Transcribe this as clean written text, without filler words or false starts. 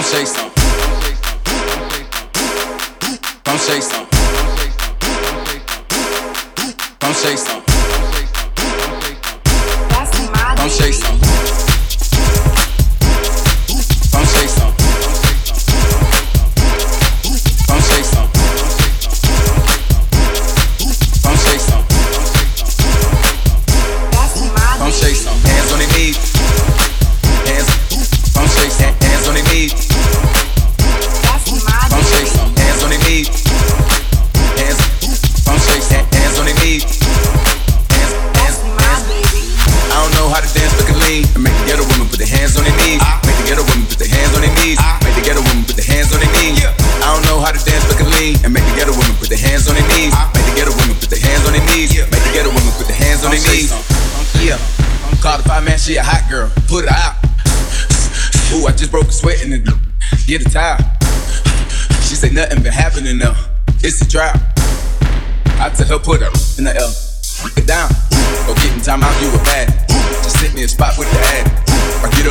say something. Come say something. Come say something. Come say something. Come say something. Come say something. Come say something. Come say something. Hands on their knees. Hands. Come say something. Hands on their knees. Come say something. Hands on their knees. Hands. Come say something. Hands on their knees. Hands. Hands. Hands. I don't know how to dance, but can lean. I make the ghetto women put their hands on their knees. Make the ghetto women put their hands on their knees. Make the ghetto women put their hands on their knees. I don't know how to dance, but can lean. And make the ghetto women put their hands on their knees. Make the ghetto women put their hands on their knees. Make the ghetto women put their hands on their knees. Yeah. Call the fire man, she a hot girl. Put her out. Ooh, I just broke a sweat in the get a towel. She say nothing been happening now. It's a drought. I tell her put her in the L. Get down. Go get in time out, you a bad. Just sit me a spot with the ad. Or get